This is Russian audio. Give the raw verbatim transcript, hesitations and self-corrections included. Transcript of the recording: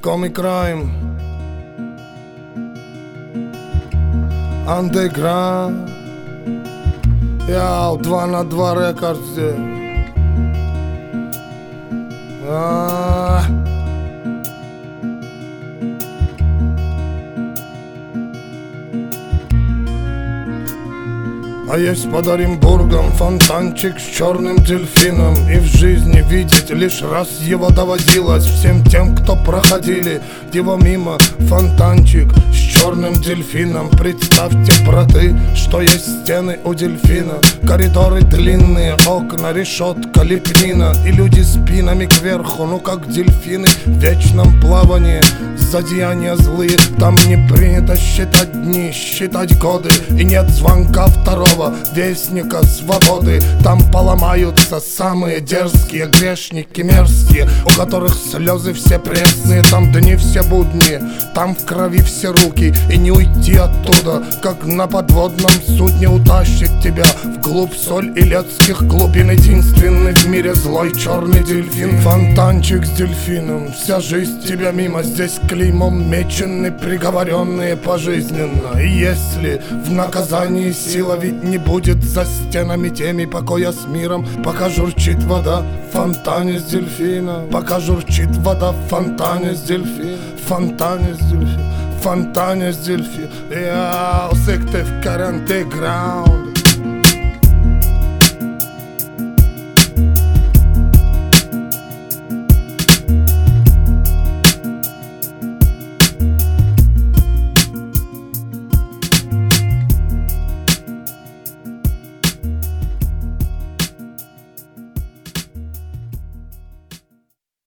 Comic Crime, Underground, яу, два на два рекордсе. А. А есть под Оренбургом фонтанчик с черным дельфином, и в жизни видеть лишь раз его доводилось всем тем, кто проходили его мимо. Фонтанчик с черным дельфином. Представьте, браты, что есть стены у дельфина, коридоры длинные, окна, решетка, лепнина, и люди спинами кверху, ну как дельфины в вечном плавании. Злодеяния злые, там не принято считать дни, считать годы, и нет звонка второго вестника свободы. Там поломаются самые дерзкие грешники мерзкие, у которых слезы все пресные. Там дни все будни, там в крови все руки, и не уйти оттуда, как на подводном судне утащит тебя вглубь соль илецких глубин. Единственный в мире злой черный дельфин. Фонтанчик с дельфином, вся жизнь тебя мимо. Здесь клеймом мечены приговоренные пожизненно. И если в наказании сила ведь не будет за стенами теми покоя с миром, пока журчит вода в фонтане с дельфина, пока журчит вода в фонтане с дельфина, в фонтане с дельфина, в фонтане с дельфина. Я сектив каранте граунд.